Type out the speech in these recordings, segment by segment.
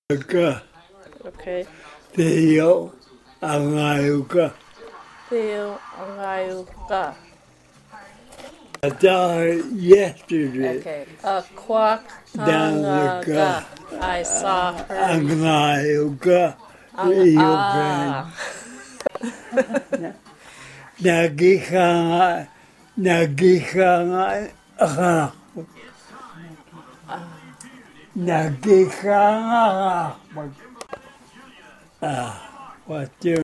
Ka Okay. Theo Angayuka Theo Angayuka. I died yesterday. Okay. Kwak Angaga. I saw her. Angayuka Ah. Nagihanga what you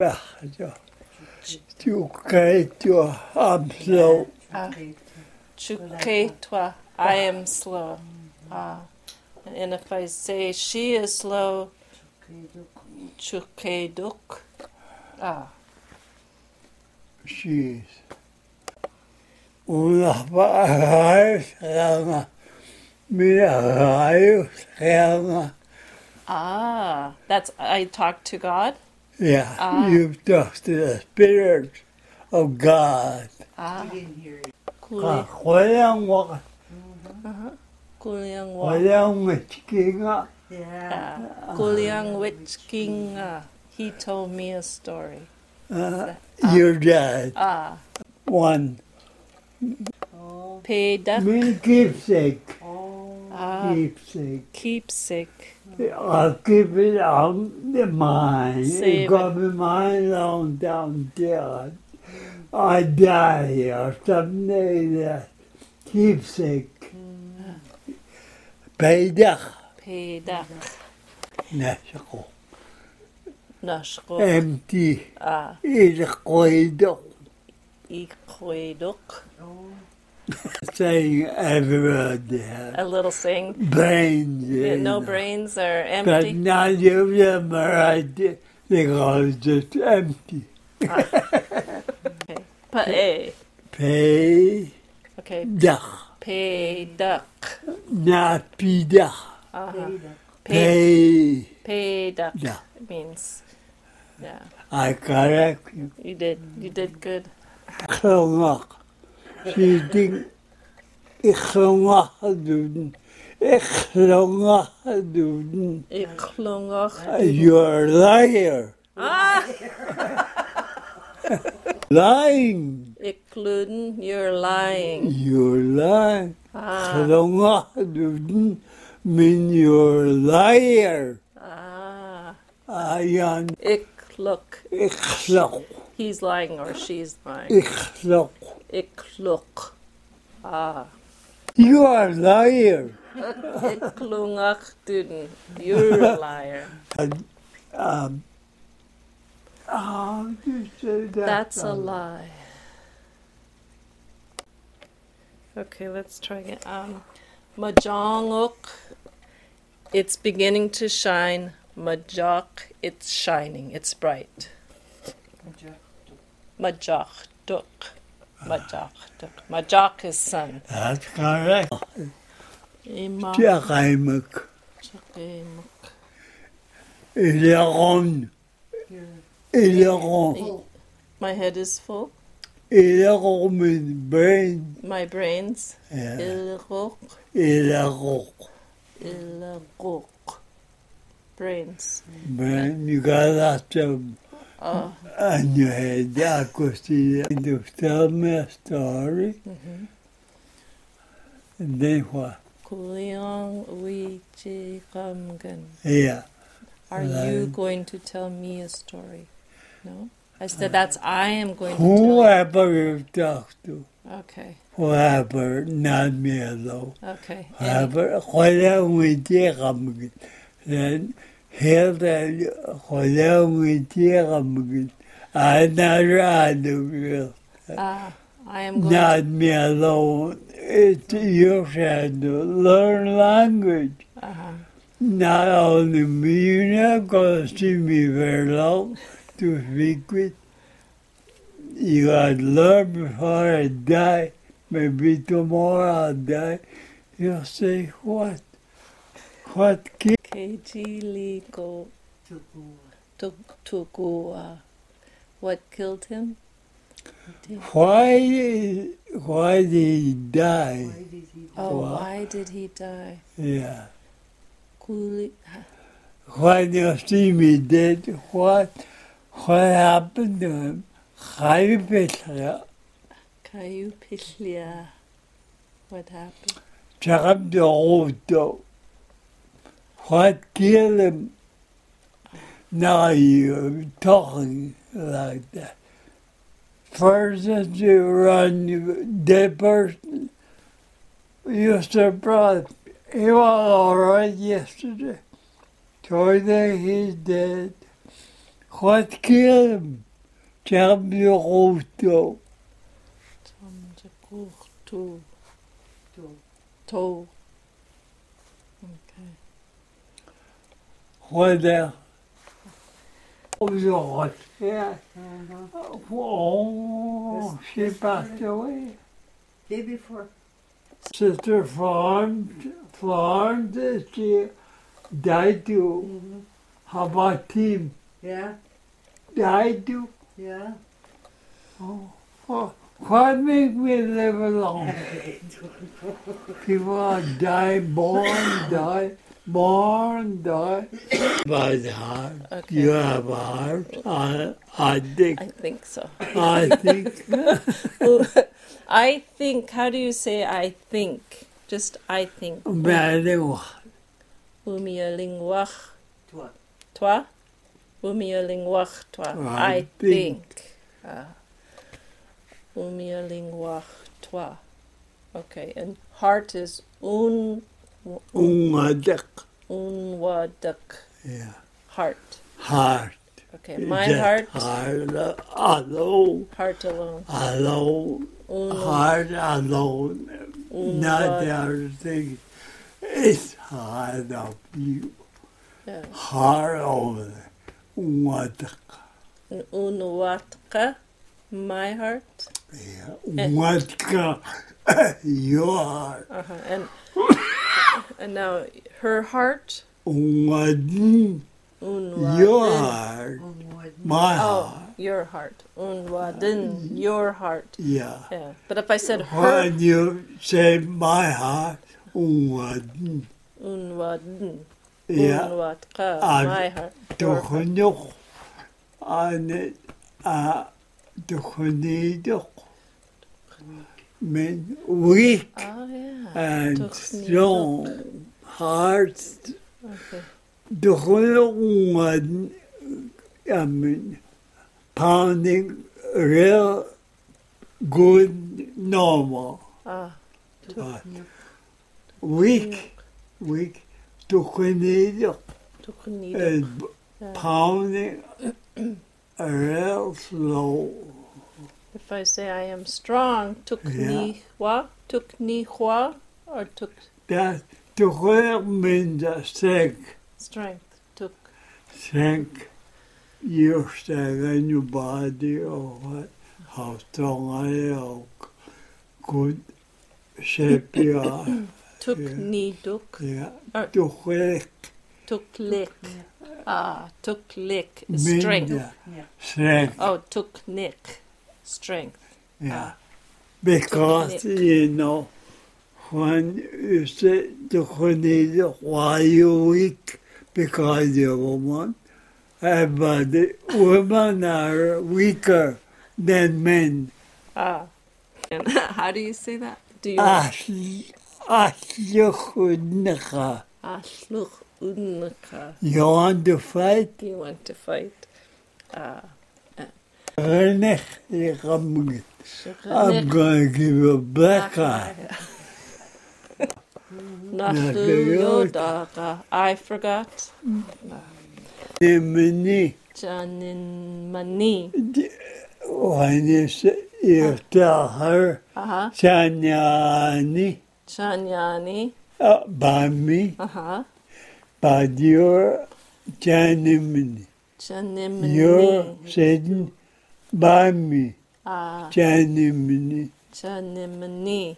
I'm slow. Chuketwa. I am slow. And if I say she is slow, Chukeduk. She is. Una pareja That's I talk to God. Yeah, you've talked to the Spirit of God. Kuliang Witch King. He told me a story. Your dad. One. Payduck. Me keepsake. Keepsake. I'll keep it on the mind. Save It's got my mind on down there. I die or someday that keepsake. Payduck. Nashko. Nashko. Empty. Ilkoidok. Ikoiduk. Saying every word there. A little sing. Brains. No brains are But empty. now you them are right. They are just empty. Okay. Pay. Okay. Duck. Payduck. Napida. Payduck Yeah. means, yeah. I correct you. You did good. Klongak. She think ik klongak doen. Ik klongak doen. You're a liar. Lying. Including you're lying. You're lying. Klongak doen mean you're a liar. Ayan. Ikluk. Ik klok. He's lying or she's lying. Ik klok. Ikluk. You are a liar. Iklungak duden. You're a liar. You say that. That's a lie. Okay, let's try again. Majonguk. It's beginning to shine. Majok. It's shining. It's bright. Majok. Duk. Majok. Duk. Majok is sun. That's correct. Ima. Chakaimak. Eleron. My head is full. Eleron means brain. My brains. Yeah. Ilruk. Eleron. Brains. Brain. You got lots of on your head. I could see that. You tell me a story. And then what? Kuliang Uichi Kamgan. Yeah. Are you going to tell me a story? No? I said I am going to Whoever you talk to. Okay. Whoever, not me alone. Okay. Whoever, whatever we take, then he'll tell you, whatever we take, I'm not right to real. I am going Not me alone. It's your turn to learn language. Not only me, you're not going to see me very long to speak with. You got to learn before I die. Maybe tomorrow I'll die. You'll say, what? What kid? KG Liko Tukua. What killed him? Why did he die? Why did he die? Yeah. Kuli. when you see me dead, what happened to him? Kaipetla. Kayupilya. What happened? Chakam the auto. What killed him? Now you're talking like that. First, as you run, dead person, you're surprised. He was all right yesterday. Today he's dead. What killed him? Chakam the auto. To. Okay. What else? Oh, yeah. Oh, she passed away. Day before. Sister Florence, she died too. How about Tim? Yeah, Died too? yeah. Oh, what make me live alone? People are die, born, die. By the heart. Okay. You have a heart. I think. I think so. I think. I think, how do you say I think? Just I think. Manuel. Umia lingwach Toi. toi? Umia lingwach toi. I I think. Umia lingwach toi. Okay, and heart is Ungadak. unwadak. Yeah. Heart. Heart. Okay, my heart. Heart alone. Heart alone. Alone. Heart alone. Not the other thing. It's heart of you. Yeah. Heart over there. Ungadak. Unwatka. My heart. Yeah. Ungatka. Your heart. And now her heart. Ungadin. Unwadin. Your heart. My Oh, heart. your heart. Unwadin. Your heart. Yeah. Yeah. But if I said her. When you say my heart, ungadin. Unwadin. Yeah. Unwatka. My heart. Your heart. Tukhunuk. And tukhuniduk. Men weak Oh, yeah. and Tukhuniduk. strong hearts. Okay. Tukhunuk ungadin. I mean, pounding real good, normal. But weak, tukhuniduk. Tukhuniduk. And pounding real slow. If I say I am strong, tuknihwa, tuknihwa, or tuk That tukhunuk means strength. strength, tuk. Strength. Your strength in your body or what, how strong are you, good shape you are. Tukniduk, Yeah. Or- Tukhunuk tuklik. Tuklik is means strength. strength. Oh, tuknik, strength. Yeah. Because, you know, when you say tukhunuk, why you weak? Because you're a woman. But women are weaker than men. And how do you say that? Do you Ashlukhunaka. Ashluch unka. You want to fight? You want to fight? I'm going to give you a black eye. Nahlu yodaga. I forgot. Dimini. Janin mani. When you tell her, Chanyani, Chanyani. by me, but you're Chanimini. Chanimani. You're saying by me, Chanimini. Chanimani.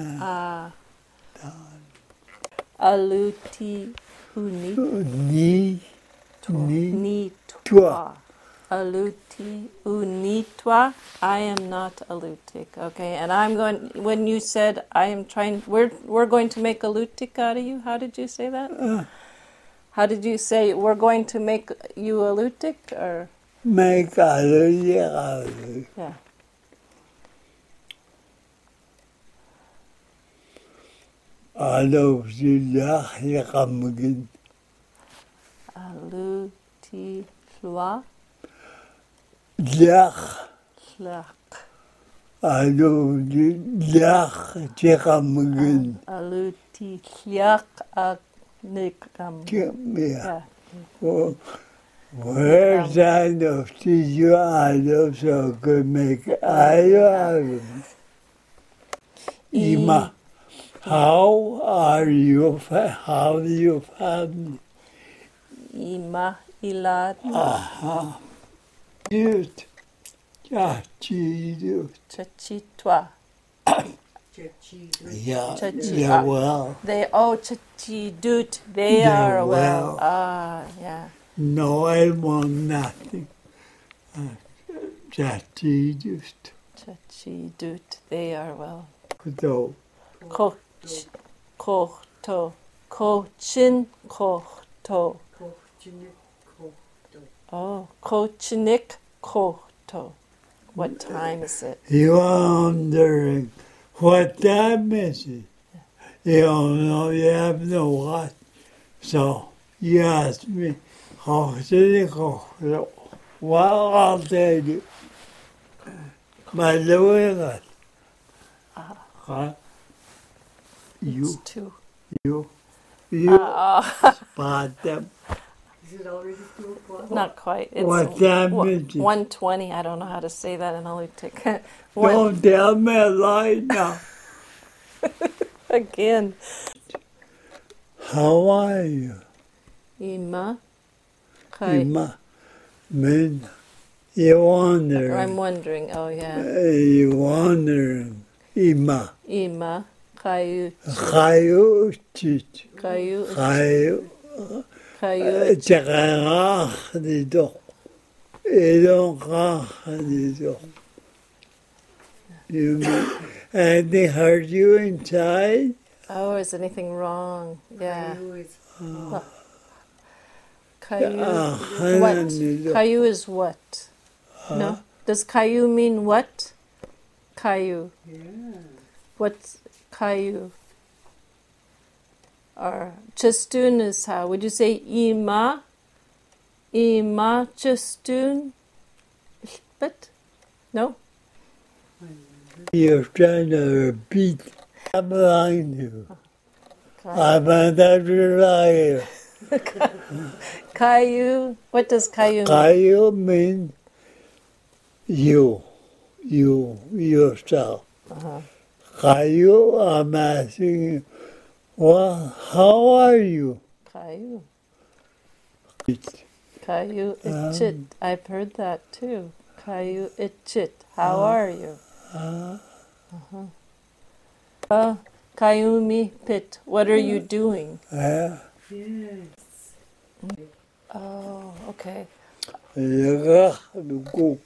Aluti unit. Ni, Nitwa. Aluti unitwa. I am not alutic. Okay, and I'm going. When you said I am trying, we're going to make a lutic out of you. How did you say that? How did you say we're going to make you a lutik or? Make a Yeah. Alo silach yakamagin. Aluti hlwa Lach. hlak. Alo lach yakamagin. Aluti hlyak ag nikam. Yeah. Where's that of you alo so could make alo. Ima. How are you? How do you find? Ima ilad. Aha. Dude. Chachi. Chachitwa. Yeah. Chachi. Yeah. Well. Chachidut. They They're are well. well. Ah, yeah. No, I want nothing. Chachi. Chachidut. They are well. So. Kohto. Kochin kohto. Oh, kochinik kohto. What time is it? You are wondering what time is it? You don't know, you have no what. So you ask me, well, I'll tell you. By the way, that. Huh? It's 2. You spot them. Is it already 2 o'clock? Not quite. It's What time is it? 1:20. I don't know how to say that in Alutiiq. Don't tell me a lie now. Again. How are you? Ima. Kai. Ima. Men, you wonder. I'm wondering. Oh, yeah. You wondering. Ima. Ima. Kayu. Chayu chit. Kayu. Chayu. Kayu. Tchakach di doch. Edon kach di doch. You mean, and they hurt you inside? Oh, is anything wrong? Yeah. Kayu is Kayu. What? Kayu is what? No? Does Kayu mean what? Kayu. Yeah. What's Kayu? Or Chastun is how? Would you say Ima? Ima Chastun? But no? You're trying to repeat. I'm lying to you. I'm another liar. Kayu. What does Kayu mean? Chayu means you, yourself. Chayu, I'm asking you, well, how are you? Kayu. Kayu Itchit. I've heard that too. Kayu Itchit. How are you? Kayumi Pit. What are you doing? Yeah. Yes. Oh, okay. Good.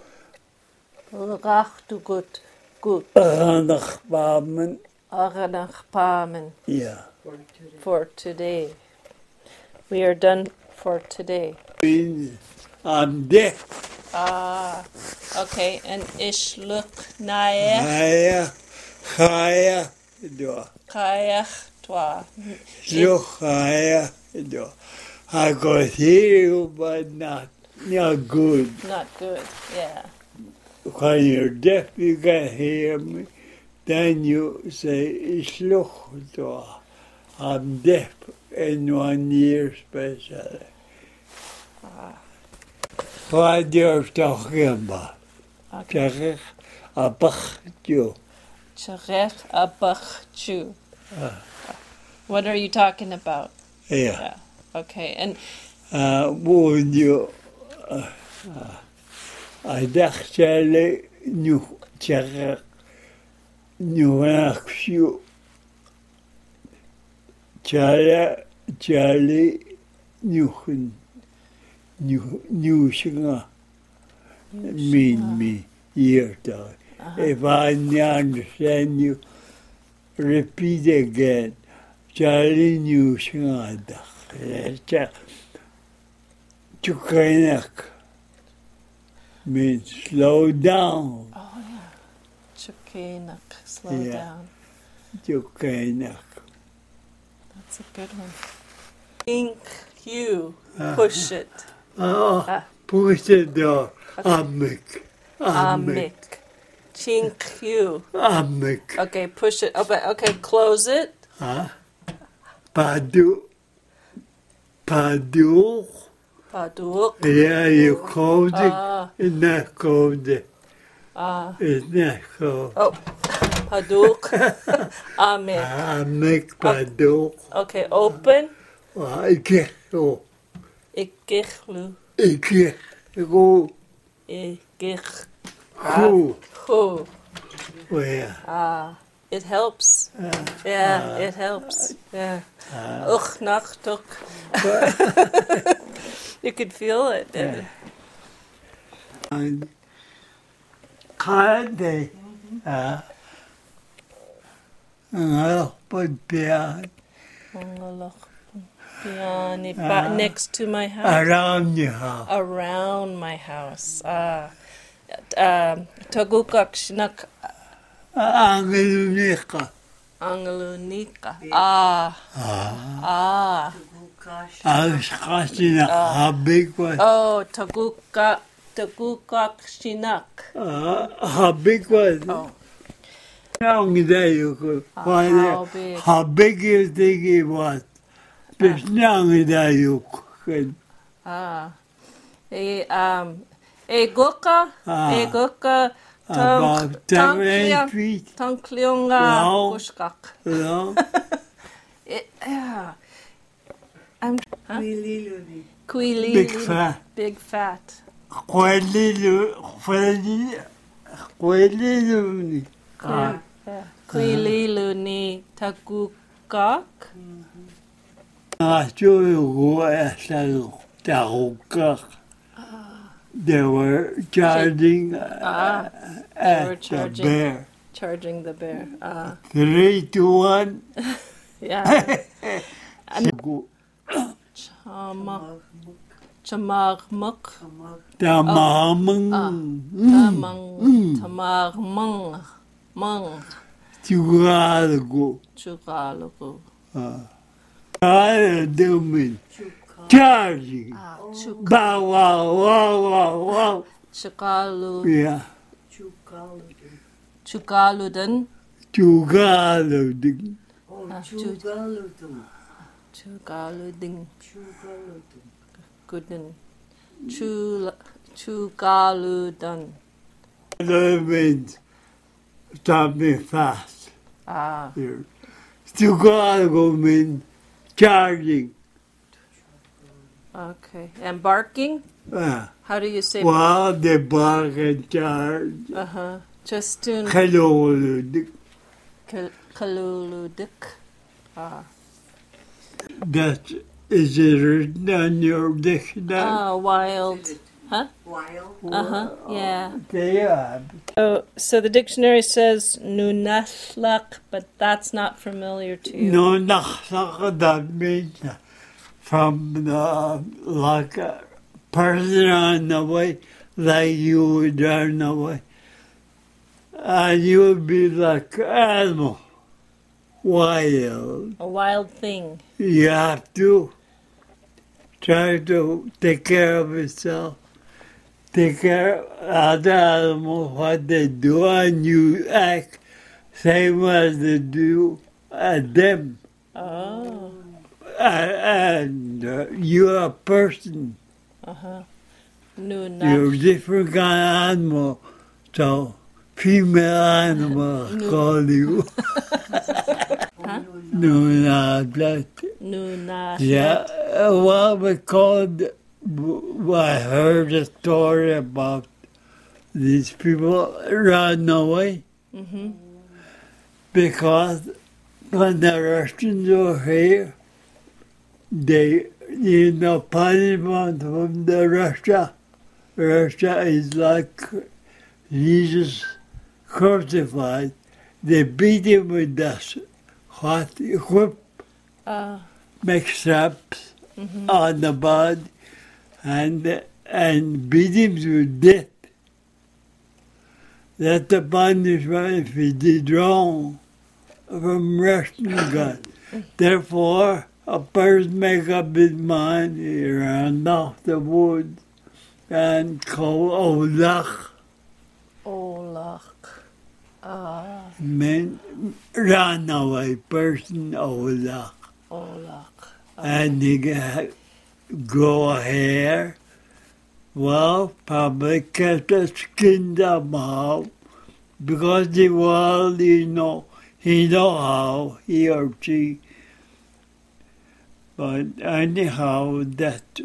Rach gut. Gut. Nachbarmen. Aranach Pamen. Yeah. For today. We are done for today. I'm deaf. Okay. And Ishluk Nae Chaya, do. Kayach Twa. Chaya, do. I could hear you, but not good. Not good. Yeah. When you're deaf, you can hear me. Then you say, Ishluch, I'm deaf in 1 year especially. What you're talking about? Okay. Abachju. Charech Abachchu. What are you talking about? Yeah. Okay. And Would you? I dacht jullie nu zeggen, nu actie, jullie nu zingen, mean me here though. If I understand you, repeat again. Charlie nu zingen dacht. Chukanak means slow down. Oh, yeah. Chukanak, slow Yeah. down. Chukanak. That's a good one. Think you. Push it. Oh, push it door. Amik. Amik. Chink you. Amik. Okay, push it. Okay, close it. Padu. Padu. Paduk. Yeah, you close it. Ah. It's not closed. Ah. It's not closed. Oh. Paduk. Amik. Amik padu. Okay, open. Ikeko. Ikichlu. Ikeko. Ikich. Who? Who. Where? Ah. It helps. Yeah, it helps. Yeah. Ugh, nachtuk. You could feel it. And Kade. Put behind. Next to my house. Around your house. Around my house. Tagukak shinak Angelunika. angelunika. Ashkasina. How big was? Oh, tagukak shinak. How big was it? Oh, How long that you could find how it? big? How big you think it was? Just long that you could. Egoka. About 7, 8 feet Tankleonga Long. bushkak. long. Yeah. I'm Mililuni. Queely. Big fat. Big fat. Quelilu. Yeah. Queely luni tagukak. They were charging They were at the charging. bear. Charging the bear. 3 to 1. Yeah. Chamarmuk. Tamamang. Tamarmung. Mung. Chugalgo. Chugalugu. Doing charging. Bow wow wow wow wow. Chugalu. Yeah. Chugaludan. Chugalgo. Chugaludum. Chugaluding. Chugaludum. Gooden. Chugaludan. That means stop me fast. Here. Chugalgo means charging. Okay. And barking? How do you say? While they bark and charge. Just to Hello. kaluludik. That is it written on your dictionary? Wild. Huh? Wild. Yeah. They are. So the dictionary says nunaslak, but that's not familiar to you. No, that means from the, like a person on the way, like you would on the way. And you would be like animal, wild. A wild thing. You have to try to take care of yourself, take care of other animals, what they do, and you act same as they do at them. Oh. And you're a person. You're a different kind of animal. So, female animals call you. Nunadlat. Yeah, well, because I heard a story about these people run away. Because when the Russians were here, they, punishment from the Russia. Russia is like Jesus crucified. They beat him with this hot whip, make straps on the body and beat him to death. That's the punishment if he did wrong from Russian God. Therefore, a person make up his mind, he ran off the woods and called Olach. Olach. Meant ran away person, Olach. Olach. And he got grow hair. Well, probably kept the skin somehow because the world, he know how, he or she. But anyhow, that's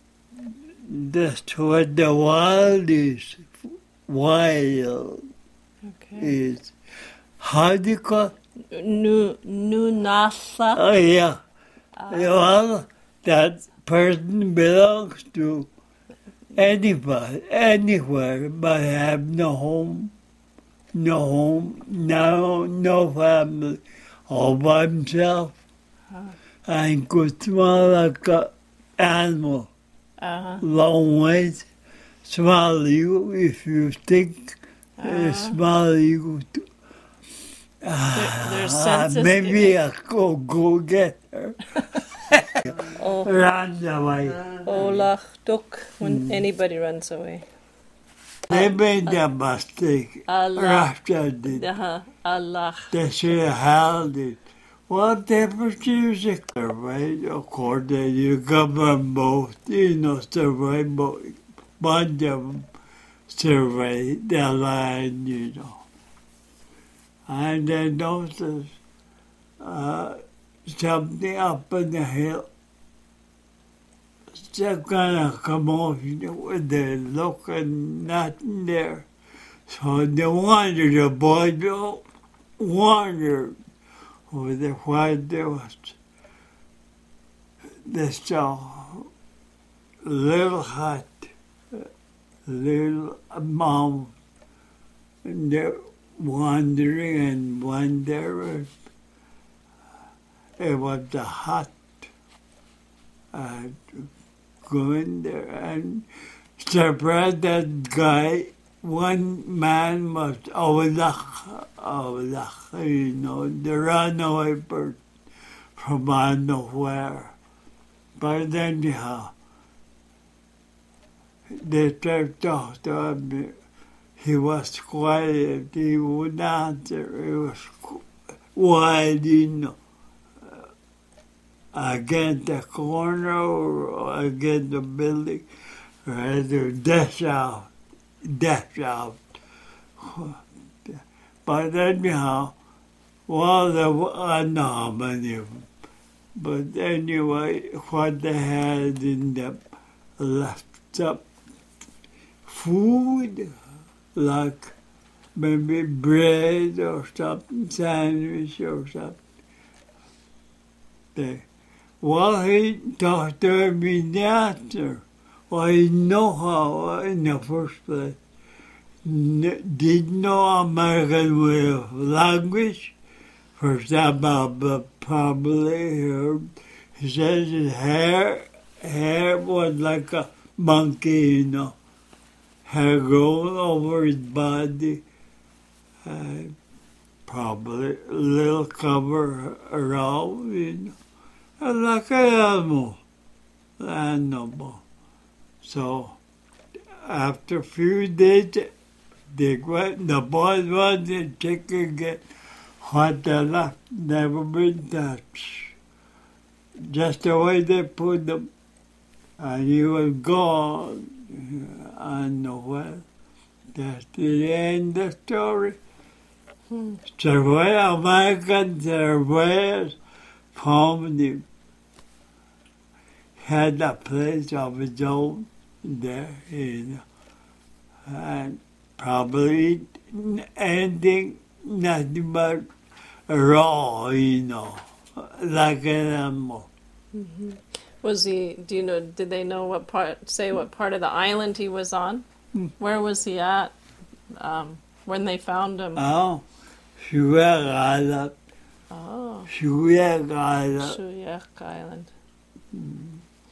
what the world is. Wild Okay. is. How do you call it? Nunasa. Oh, yeah. Well, that person belongs to anybody, anywhere, but have no home, no family, all by himself, and could smell like an animal. Long ways, smell you if you think, smell you. Their senses. Maybe I could go get her. Run away. Olach duk when anybody runs away. They made that mistake. Allah. Russia did. Allah. They should have held it. What difference is it? Right? Of course, you govern both, survey both. Bunch of them survey their land, And they noticed something up in the hill. Some kind of commotion with the look and nothing there. So they wandered, the boys wandered over what there was. They saw little hut, little mom, and they're wandering and wandering. It was a hut. Go in there and surprised that guy. One man was Olach, the runaway person from out nowhere. But anyhow, they tried to talk to him. He was quiet. He wouldn't answer. He was wild, against the corner or against the building, rather dash out. But anyhow, well, there were not many of them. But anyway, what they had in them left up food, like maybe bread or something, sandwich or something. Well, he talked to him in the answer. Well, he know how in the first place. Didn't know American way of language. For example, but probably heard. He says his hair was like a monkey, hair growing over his body. Probably a little cover around, like an animal. So after a few days, the boys went to check again what they left, never been touched. Just the way they put them, and he was gone. And well, that's the end of the story. American surveyors found him. Had a place of his own there, and probably anything, nothing but raw, like an animal. Mm-hmm. Was he? Do you know? Did they know what part of the island he was on? Where was he at when they found him? Oh, Shuyak Island. Oh, Shuyak Island. Shuyak Island.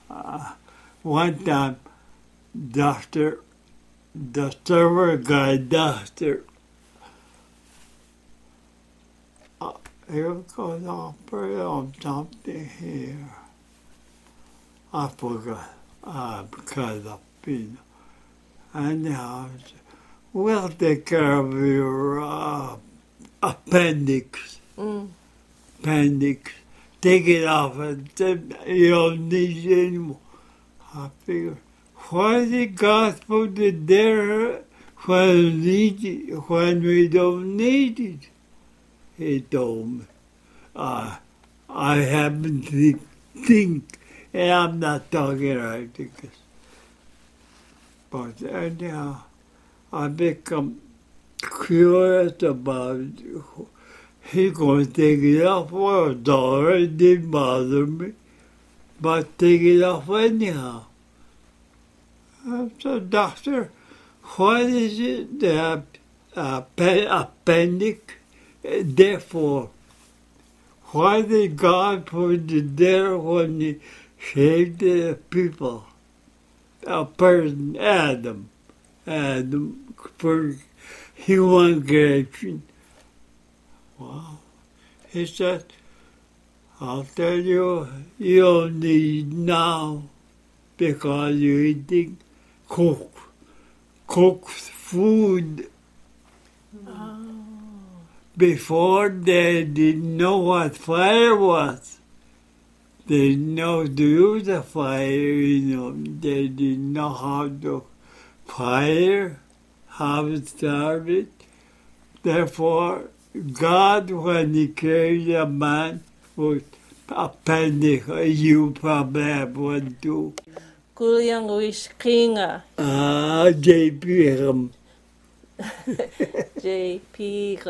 One time, the server guy, here goes on something here. I forgot, because of Pino. Anyhow, we'll take care of your appendix. Appendix. Take it off and you don't need it anymore. I figure, why the gospel did there when we don't need it? He told me. I happen to think, and I'm not talking right because, but anyhow, I become curious about it. He's going to take it off for $1. It didn't bother me, but take it off anyhow. So, doctor, what is it, the appendix? Therefore, why did God put it there when He saved the people? A person, Adam, for human creation. Wow. He said, I'll tell you, you don't need now because you're eating cooked food. Before they didn't know what fire was. They didn't know to use a fire, They didn't know how to fire, how it started. Therefore, God, when He created a man with appendix, you probably have one too. Kuliang Wishkinga. J.P. J.P.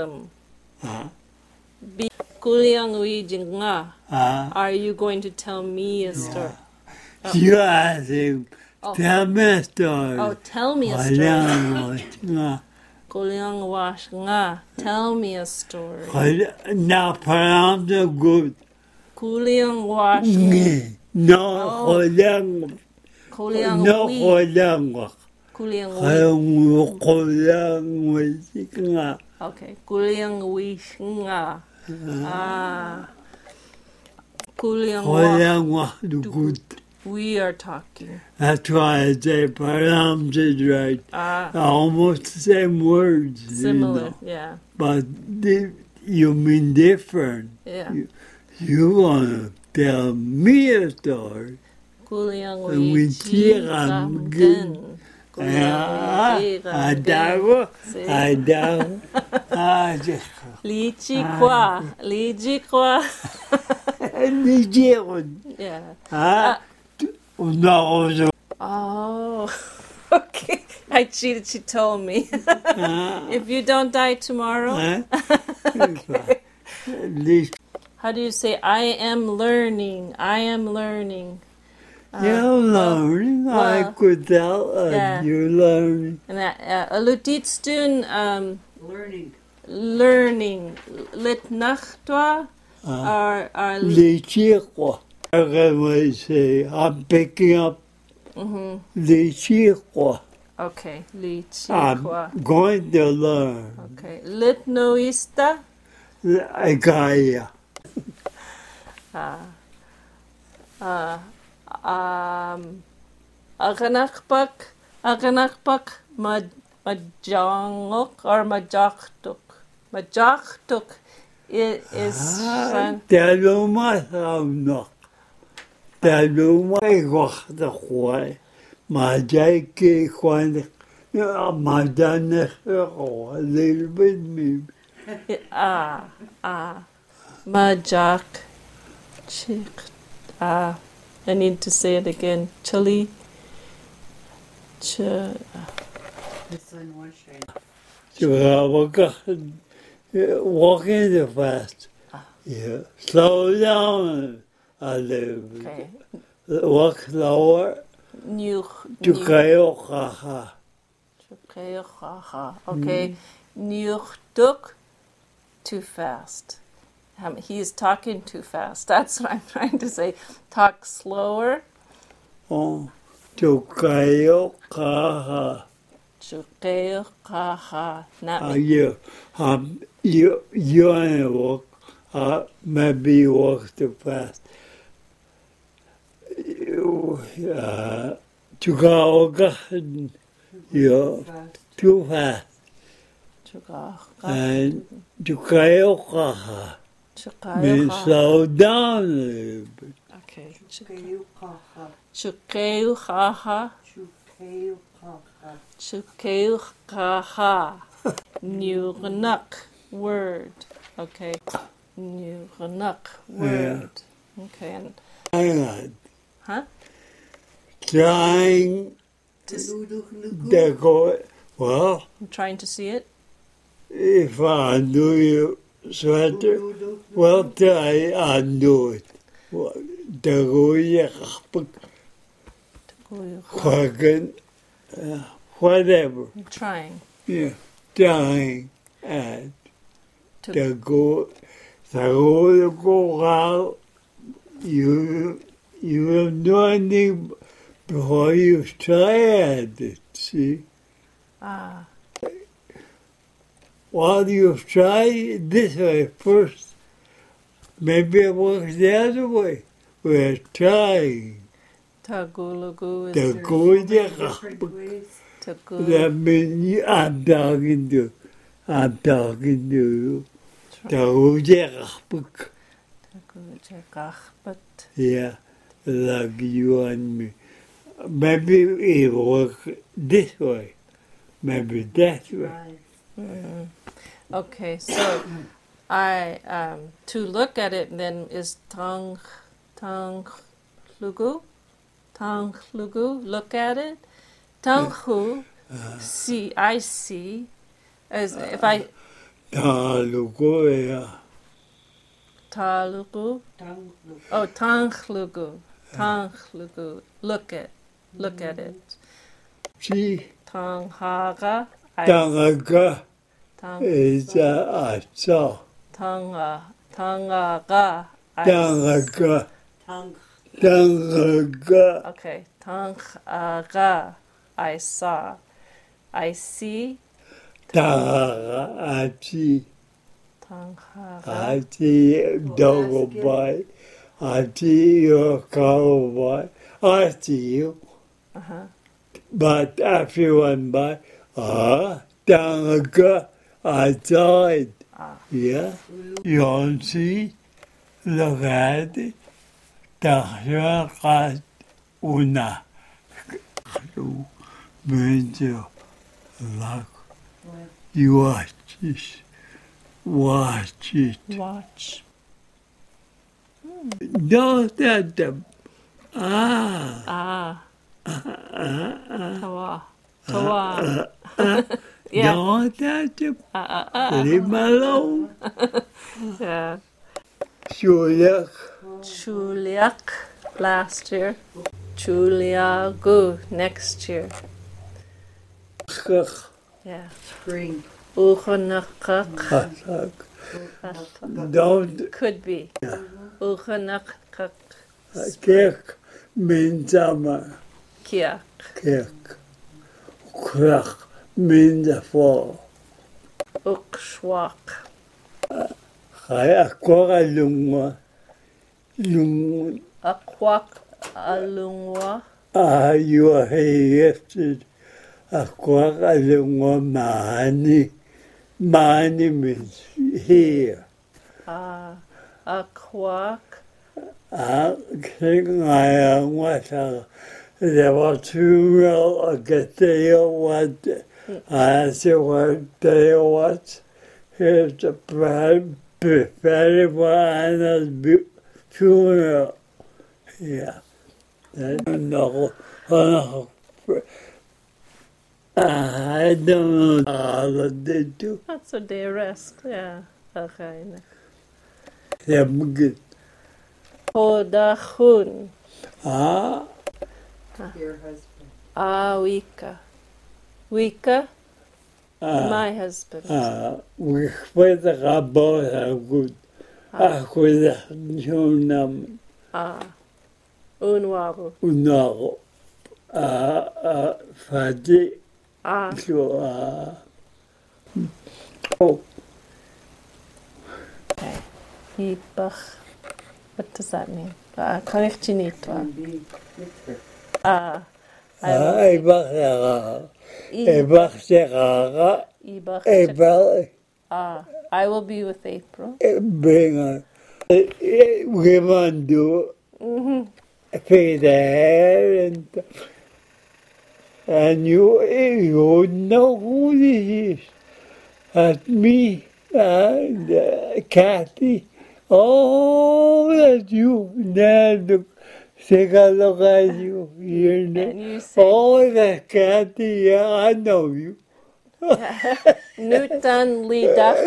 Kuliang Wijinga. Are you going to tell me a story? Oh. You asked him, tell me a story. Oh, tell me a story. Kuliang Washnga. Tell me a story. Now pronounce it good. Kuliang Washnga. No, Kuliang. Kuliang No, Wi. Kuliang. Kuliang Wi. Okay. Kuliang Wishnga. Kuliang good. We are talking. That's why I say pronounce it right. Almost the same words. Similar, yeah. But you mean different. Yeah. You want to tell me a story. Kuliang Wichiramgen. Yeah. No. Oh, okay. I cheated. She told me. If you don't die tomorrow. Okay. At least. How do you say, I am learning? I am learning. You're learning. I could tell you're learning. And Alutitstun learning. Litnachtwa Lichikwa. I say I'm picking up Lichikwa. Okay, Lichikwa. I'm going to learn. Okay, Litnoista. Agaya. Aganakpak majangok or majaktuk. Majaktuk is Taluma Ramnok. Taluma Wachtaway. Majaki Kwan Madana a little bit maybe. Majak Chik. I need to say it again. Chili. Walking too fast. Yeah. Slow down a little bit. Okay. Walk slower. Chukayokaha. Okay. Nyuchtuk. Too fast. He is talking too fast. That's what I'm trying to say. Talk slower. Oh, Tukeo Kaha. Chukeo kaha. Not You and walk, maybe you walk too fast. Tukao you're too fast. And Tukeo Kaha means slow down a little bit. Okay. Chukeukaha. Chukeu kaha. Chukeukaha. Chukeu kaha. Nyugnuk word. Okay. Nyugnuk word. Okay. And Hang on. huh? Trying to go, well, I'm trying to see it. if I undo your sweater, well, try undo it. The go, fucking, whatever. I'm trying Yeah, trying and to. the go out. You have no idea before you tried it, see? Ah. While you try it this way first, maybe it works the other way. We're trying. Tagulugu is The There's go, so many different ways. Tagu. that means I'm talking to you. The go, But yeah, like you and me. Maybe it works this way, maybe that way. Right. okay, so I to look at it then is tang lugu, look at it. Tanghu, see, I see, as if I Talugo, talugu, oh tanglugu, look at it. see, Tanghaga, I Tangaga tang is a saw. tangaga, I Tangaga, Tongue. Tangaga, okay, tangaga, I saw, I see, Tangaga, I see, tanghaga, I see dog boy, I see your cowboy, I see you. But after you went by, Tangaga, I saw it. Yeah, you don't see, look at it. Taxakat una. Menjo luck. You watch it. Watch it. watch. Don't let them. Ah. Tawa, yeah, Don't let them. Leave me alone. yeah. Shuyak. Chuliak last year, Chuliagu next year. Yeah. Spring. Uchanakak Don't could be. Uchanakak kick means summer. kiak. Kick. Crack means fall. Ukshwak. Kaya kora lungwa. Lung. Akwak alungwa. You are gifted. Kora lungwa mani. Mani means here. Akwak. Kaya wata. There were two real Gateo what I said what they was. Here's the very one funeral. Yeah. No, I don't know how they do. That's a day rest. Yeah. Okay. They're good. Hodahun. Your husband. Wika. Wika. My husband. We with the both are good. With the new name. Unwaru. Unao. Fadi. Ah. So, oh, Okay. Ibach. What does that mean? Korichinitwa. Be with her. Ah. I will Ebachera. be. Ebachera. Ibach. Ebal. Ah. I will be with April. Bringa. Remando. Mm-hmm. Peter and you know who this is. At me and Kathy. Oh, that you now take a look at you. You know. And you say, Oh, that Kathy, yeah, I know you. Nutan lidach.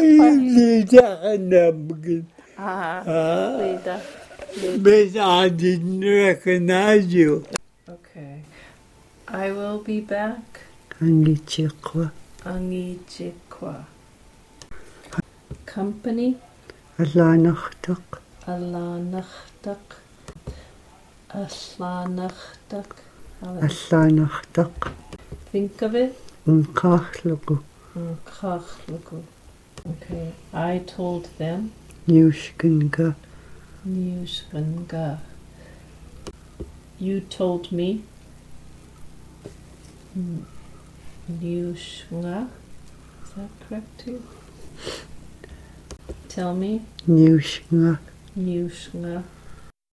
Ah. Lidach. But I didn't recognize you. Okay. I will be back. Angichikwa, Angijikwa. Company. Alanachtak, Alanachtak. Aslanachtak. Alanachtak, Think of it. Unkachlagu, Kachlagu. Okay. I told them. Yushkinga, Newsganga. You told me. Newsga. Is that correct too? Tell me. Yushnga, Newsga.